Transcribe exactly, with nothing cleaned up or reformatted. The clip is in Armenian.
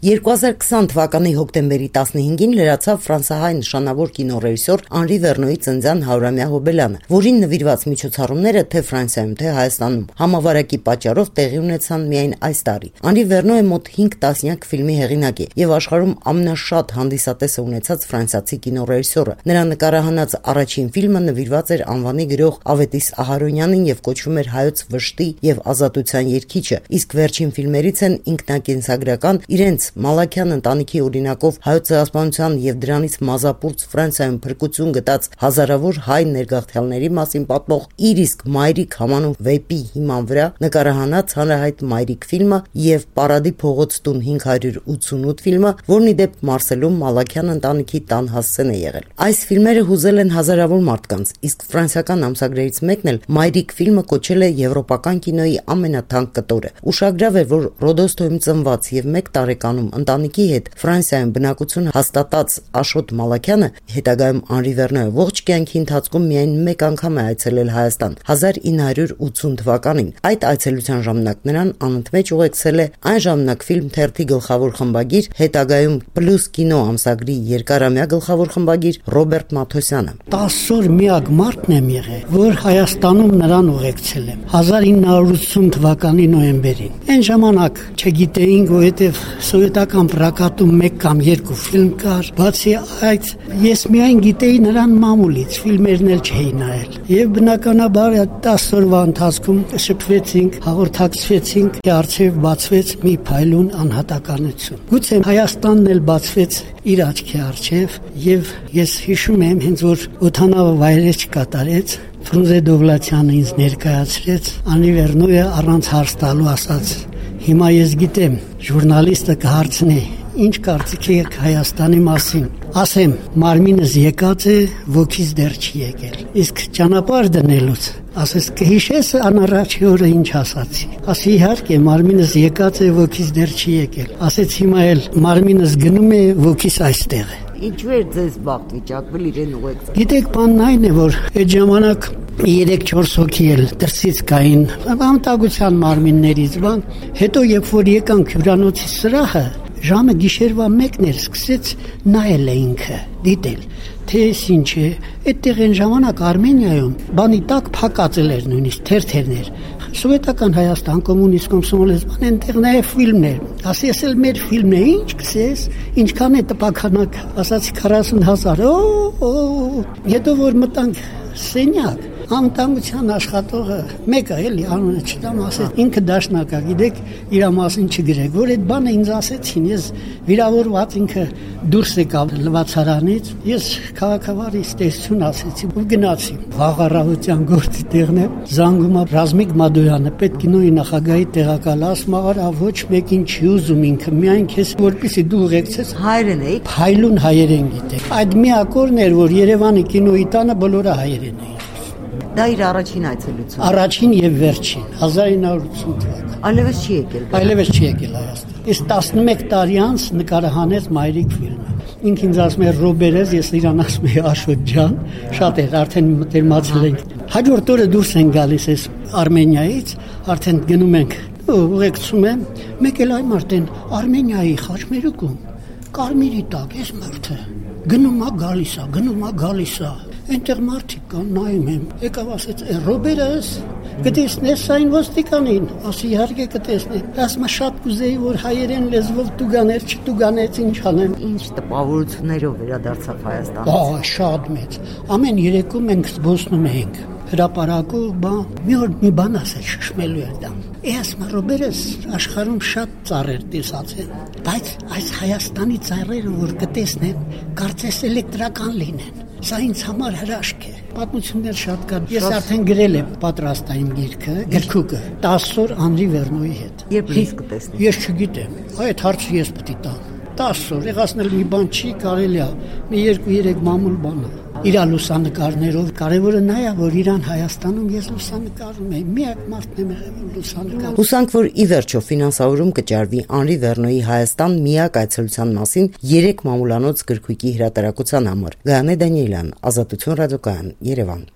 երկու հազար քսան թվականի հոկտեմբերի տասնհինգին լրացավ ֆրանսահայ նշանավոր կինոռեժիսոր Անրի Վերնոյի ծննդյան հարյուրամյա հոբելյանը, որին նվիրված միջոցառումները թե Ֆրանսիայում, թե Հայաստանում համավարակի պատճառով տեղի ունեցան միայն այս տարի։ Անրի Վերնոյը մոտ հինգ տասնյակ ֆիլմի հեղինակ է եւ աշխարհում ամենաշատ հանդիսատեսը ունեցած ֆրանսիացի կինոռեժիսորը։ Նրա նկարահանած առաջին ֆիլմը նվիրված էր անվանի գրող Ավետիս Ահարոնյանին եւ կոչվում էր Հայոց վշտի եւ ազատության երգիչը, իսկ վերջին ֆիլմերից են ինքնակենսագրական իրենց Մալաքյան ընտանիքի օրինակով հայոց ցեղասպանության եւ դրանից մազապուրծ Ֆրանսիայում փրկություն գտած հազարավոր հայ ներգաղթյալների մասին պատմող իր իսկ Մայրիկ համանուն վեպի հիման վրա նկարահանած հանրահայտ Մայրիկ ֆիլմը եւ Պարադի փողոց տուն հինգ հարյուր ութսունութ ֆիլմը, որն ի դեպ Մարսելում Մալաքյան ընտանիքի տան հասցեն է եղել։ Այս ֆիլմերը հուզել են հազարավոր մարդկանց, իսկ ֆրանսիական ամսագրերից մեկն էլ Մայրիկ ֆիլմը կոչել է եվրոպական կինոյի ամենաթանկ կտորը։ Ուշագրավ է, որ Ռոդոստոյում ծնված եւ մեկ տարեկանում ընտանիքի հետ Ֆրանսիայում բնակություն հաստատած Աշոտ Մալաքյանը հետագայում Անրի Վերնոյը ողջ կյանքի ընթացքում միայն մեկ անգամ է այցելել Հայաստան հազար ինը հարյուր ութսուն թվականին։ Այդ այցելության ժամանակ նրան անընդմեջ ուղեկցել է այն ժամանակ ֆիլմ թերթի գլխավոր խմբագիր, հետագայում Պլյուս կինո ամսագրի երկարամյա գլխավոր խմբագիր Ռոբերտ Մաթոսյանը։ տասը օր միակ մարդն եմ եղել, որ Հայաստանում նրան ուղեկցել եմ հազար ինը հարյուր ութսուն թվականի նոյեմբերին։ Այն ժամանակ չգիտեինք, որովհետև սովետական պրակատում մեկ կամ երկու ֆիլմ կար, բացի այդ ես միայն գիտեի նրան մամուլից, ֆիլմերն էլ չէի նայել։ Եվ բնականաբար տասը օրվա ընթացքում շփվեցինք, հաղորդակցվեցինք, առջև բացվեց մի փայլուն անհատականություն։ Գուցե Հայաստանն էլ բացվեց իր աչքի առջև, եւ ես հիշում եմ, հենց որ օդանավը վայրէջք կատարեց, Ֆրունզե Դովլաթյանը ինձ ներկայացրեց, Անրի Վերնոյը առանց հարց տալու ասաց. «Հիմա ես գիտեմ, ժուրնալիստը կհարցնի, ինչ կարծիք եք Հայաստանի մասին։ Ասեմ, մարմինս եկած է, ոգիս դեռ չի եկել։ Իսկ ճանապարհ դնելուց, ասես կհիշես անառաջի օրը ինչ ասացի։ Ասի իհարկե, մարմինս եկած է, ոգիս դեռ չի եկել։ Ասեց հիմա էլ մարմինս գնում է, ոգիս այստեղ է»։ Ինչու էր ձեզ բախտ վիճակվել իրեն ուղեկցել։ Գիտեք, բանն այն է, որ այդ ժամանակ երեք-չորս հոգի էլ դրսից կային, անտագության մարմիններից բան։ Հետո երբ որ եկանք հյուրանոցի սրահը, ժամը գիշերվա մեկն էր, սկսեց նայել է ինքը, դիտել, թե ինչ է։ Այդտեղ այն ժամանակ Արմենիայում բանի տակ փակածել էր նույնիսկ թերթերներ։ Սովետական Հայաստան, կոմունիստ կոմսոմոլիզմ, այնտեղ նաև ֆիլմներ։ Ասի ես էլ մեր ֆիլմն է, ինչ կսես, ինչքան է տպականակ, ասացի քառասուն հազար։ Օ, հետո որ մտանք սենյակ, անվտանգության աշխատողը մեկը էլի անունը չտամ, ասեց ինքը դաշնակա, գիտեք, իր մասին չգրեք, որ այդ բանը ինձ ասեցին, ես վիրավորված ինքը դուրս եկավ լվացարանից, ես քաղաքավարից տեսություն ասեցի ու գնացի։ Վաղ առավոտյան գործի տեղն է, զանգում է Ռազմիկ Մադոյանը, պետքինոյի նախագահի տեղակալ, ասում արա ոչ մեկին չի ուզում ինքը, միայն քեզ որպեսզի դու ուղեկցես հայերեն էի, փայլուն հայերեն գիտեք։ Այդ մի ակորն էր, որ Երևանի կինոյի տանը բոլորը հայերեն էին։ Դա իր առաջին այցելությունն։ Առաջին եւ վերջին հազար ինը հարյուր ութսուն թվական։ Այլևս չի եկել։ Այլևս չի եկել Հայաստան։ Ես տասնմեկ տարի անց նկարահանեց Մայրիկ ֆիլմը։ Ինքն ինձ ասում էր Ռոբերես, ես իրան ասում եի Աշոտ ջան, շատ էր, արդեն մտերմացել ենք։ Հաջորդ օրը դուրս են գալիս ես Արմենիայից, արդեն գնում ենք, ուղեկցում եմ, մեկ էլ այ մարդեն Արմենիայի խաչմերուկում կարմիրի տակ էս մարդը գնում է գալիս է, գնում է գալիս է։ Այնտեղ մարդիկ կան, նայում եմ, եկավ ասեց, Ռոբերես, կտեսնես այն ոստիկանին, ասի իհարկե կտեսնի։ Ասում է շատ կուզեի, որ հայերեն լեզվով տուգաներ, չտուգանեց, ինչ անեմ։ Ինչ տպավորություններով վերադարձավ Հայաստան։ Ահա, շատ մեծ։ Ամեն երեկո մենք զբոսնում ենք։ Հրապարակով, բա մի օր մի բան ասել շշմելու էր դա։ Ասում Ռոբերես, աշխարհում շատ ծառեր տեսած են, բայց այս Հայաստանի ծառերը, որ կտեսնեն, կարծես էլեկտրական լինեն։ Սա ինձ համար հրաշք է։ Պատմություններ շատ կան։ Ես արդեն գրել եմ պատրաստային գիրքը, գրքուկը, տասը օր Անրի Վերնոյի հետ։ Երբ լույս կտեսնի։ Ես չգիտեմ։ Այդ հարցը ես պետք է տամ։ տասը օր, եղացնել մի բան չի կարելի է։ Մի երկու-երեք մամուլ բան է։ Իր լուսանկարներով կարևորը նա է, որ Իրան Հայաստանում ես լուսանկարում եմ, միակ մարդն եմ եղել լուսանկարում։ Հուսանք, որ ի վերջո ֆինանսավորում կճարվի Անրի Վերնոյի Հայաստան միակ այցելության մասին երեք մամուլանոց գրքույկի հրատարակության համար։ Գայանե Դանիելյան, Ազատություն ռադիոկայան, Երևան։